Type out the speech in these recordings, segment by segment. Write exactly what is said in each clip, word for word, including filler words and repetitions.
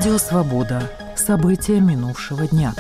Радио «Свобода». События минувшего дня.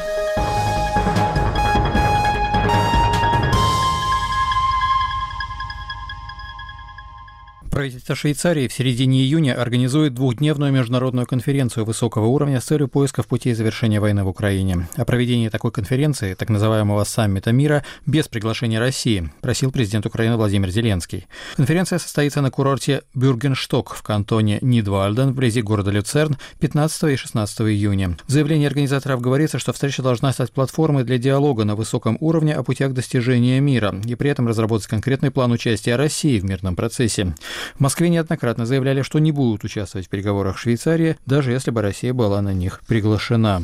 Правительство Швейцарии в середине июня организует двухдневную международную конференцию высокого уровня с целью поисков путей завершения войны в Украине. О проведении такой конференции, так называемого саммита мира, без приглашения России, просил президент Украины Владимир Зеленский. Конференция состоится на курорте Бюргеншток в кантоне Нидвальден вблизи города Люцерн пятнадцатого и шестнадцатого июня. В заявлении организаторов говорится, что встреча должна стать платформой для диалога на высоком уровне о путях достижения мира и при этом разработать конкретный план участия России в мирном процессе. В Москве неоднократно заявляли, что не будут участвовать в переговорах Швейцарии, даже если бы Россия была на них приглашена.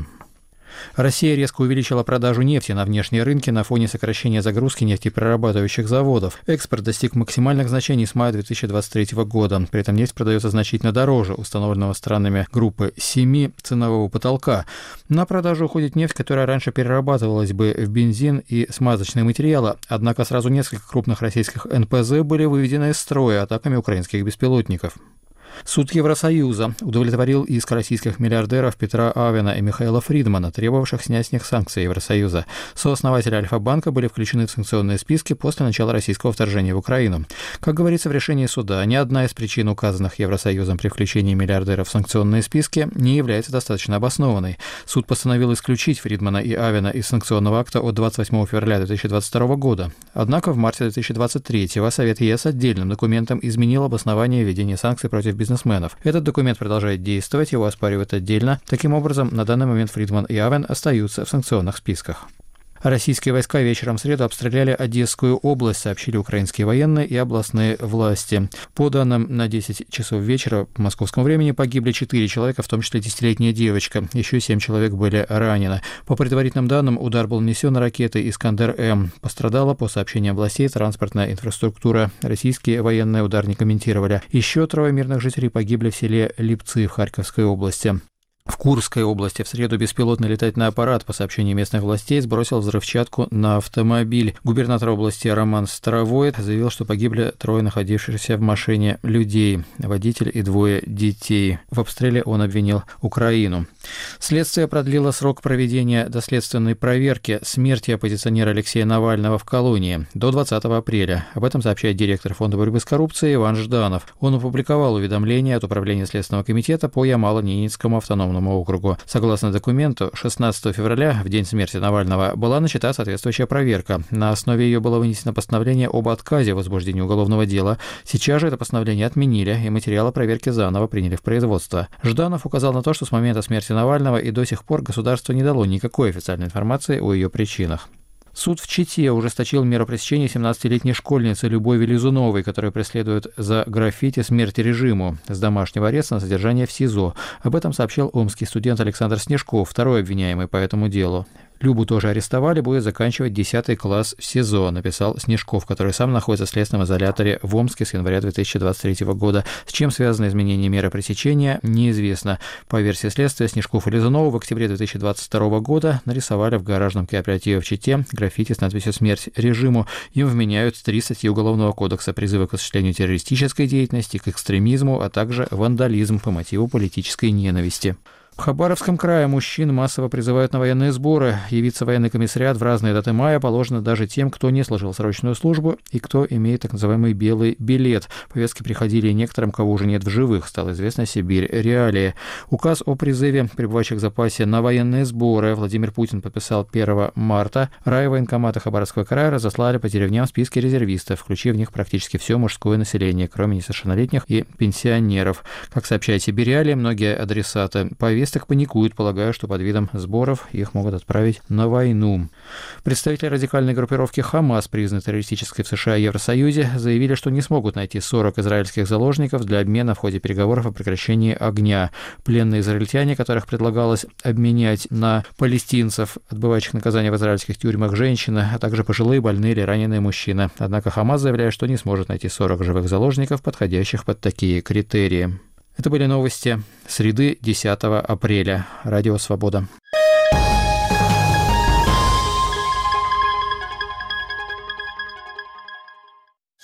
Россия резко увеличила продажу нефти на внешние рынки на фоне сокращения загрузки нефтеперерабатывающих заводов. Экспорт достиг максимальных значений с мая две тысячи двадцать третьего года. При этом нефть продается значительно дороже установленного странами группы семи ценового потолка. На продажу уходит нефть, которая раньше перерабатывалась бы в бензин и смазочные материалы. Однако сразу несколько крупных российских эн пэ зэ были выведены из строя атаками украинских беспилотников. Суд Евросоюза удовлетворил иск российских миллиардеров Петра Авена и Михаила Фридмана, требовавших снять с них санкции Евросоюза. Сооснователи Альфа-банка были включены в санкционные списки после начала российского вторжения в Украину. Как говорится в решении суда, ни одна из причин, указанных Евросоюзом при включении миллиардеров в санкционные списки, не является достаточно обоснованной. Суд постановил исключить Фридмана и Авена из санкционного акта от двадцать восьмого февраля две тысячи двадцать второго года. Однако в марте две тысячи двадцать третьего Совет ЕС отдельным документом изменил обоснование введения санкций против бизнесменов. Этот документ продолжает действовать, его оспаривают отдельно. Таким образом, на данный момент Фридман и Авен остаются в санкционных списках. Российские войска вечером в среду обстреляли Одесскую область, сообщили украинские военные и областные власти. По данным на десять часов вечера по московскому времени погибли четыре человека, в том числе десятилетняя девочка. Еще семь человек были ранены. По предварительным данным, удар был нанесен ракетой «Искандер-М». Пострадала, по сообщениям властей, транспортная инфраструктура. Российские военные удар не комментировали. Еще трое мирных жителей погибли в селе Липцы в Харьковской области. В Курской области в среду беспилотный летательный аппарат, по сообщению местных властей, сбросил взрывчатку на автомобиль. Губернатор области Роман Старовойт заявил, что погибли трое находившихся в машине людей, водитель и двое детей. В обстреле он обвинил Украину. Следствие продлило срок проведения доследственной проверки смерти оппозиционера Алексея Навального в колонии до двадцатого апреля. Об этом сообщает директор Фонда борьбы с коррупцией Иван Жданов. Он опубликовал уведомление от Управления Следственного комитета по Ямало-Ненецкому автономному округу. Согласно документу, шестнадцатого февраля, в день смерти Навального, была начата соответствующая проверка. На основе ее было вынесено постановление об отказе в возбуждении уголовного дела. Сейчас же это постановление отменили, и материалы проверки заново приняли в производство. Жданов указал на то, что с момента смерти Навального и до сих пор государство не дало никакой официальной информации о ее причинах. Суд в Чите ужесточил меру пресечения семнадцатилетней школьницы Любови Лизуновой, которую преследуют за граффити «Смерть режиму» с домашнего ареста на содержание в СИЗО. Об этом сообщил омский студент Александр Снежков, второй обвиняемый по этому делу. Любу тоже арестовали, будет заканчивать десятый класс в СИЗО, написал Снежков, который сам находится в следственном изоляторе в Омске с января две тысячи двадцать третьего года. С чем связано изменение меры пресечения, неизвестно. По версии следствия, Снежков и Лизунова в октябре две тысячи двадцать второго года нарисовали в гаражном кооперативе в Чите граффити с надписью «Смерть режиму». Им вменяют три статьи Уголовного кодекса: призывы к осуществлению террористической деятельности, к экстремизму, а также вандализм по мотиву политической ненависти. В Хабаровском крае мужчин массово призывают на военные сборы. Явиться в военный комиссариат в разные даты мая положено даже тем, кто не служил срочную службу и кто имеет так называемый белый билет. Повестки приходили и некоторым, кого уже нет в живых, стало известно Сибирь реалии. Указ о призыве пребывающих в запасе на военные сборы Владимир Путин подписал первого марта. Райвоенкоматы Хабаровского края разослали по деревням списки резервистов, включив в них практически все мужское население, кроме несовершеннолетних и пенсионеров. Как сообщает Сибирь реалии, многие адресаты повесток паникуют, полагая, что под видом сборов их могут отправить на войну. Представители радикальной группировки «Хамас», признанной террористической в США и Евросоюзе, заявили, что не смогут найти сорок израильских заложников для обмена в ходе переговоров о прекращении огня. Пленные израильтяне, которых предлагалось обменять на палестинцев, отбывающих наказание в израильских тюрьмах, женщины, а также пожилые, больные или раненые мужчины. Однако «Хамас» заявляет, что не сможет найти сорок живых заложников, подходящих под такие критерии. Это были новости среды десятого апреля. Радио «Свобода».